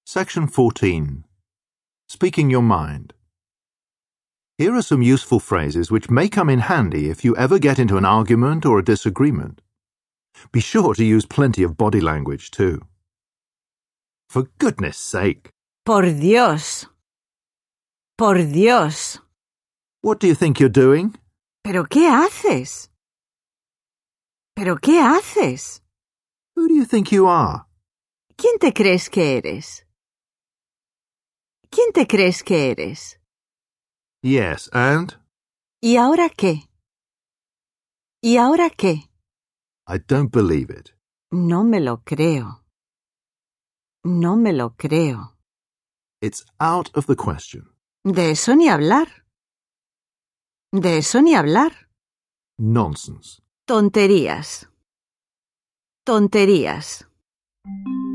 Section 14. Speaking your mind. Here are some useful phrases which may come in handy if you ever get into an argument or a disagreement. Be sure to use plenty of body language too. For goodness sake. Por Dios. Por Dios. What do you think you're doing? ¿Pero qué haces? ¿Pero qué haces? Who do you think you are? ¿Quién te crees que eres? ¿Quién te crees que eres? Yes, and? ¿Y ahora qué? ¿Y ahora qué? I don't believe it. No me lo creo. No me lo creo. It's out of the question. De eso ni hablar. De eso ni hablar. Nonsense. Tonterías. Tonterías.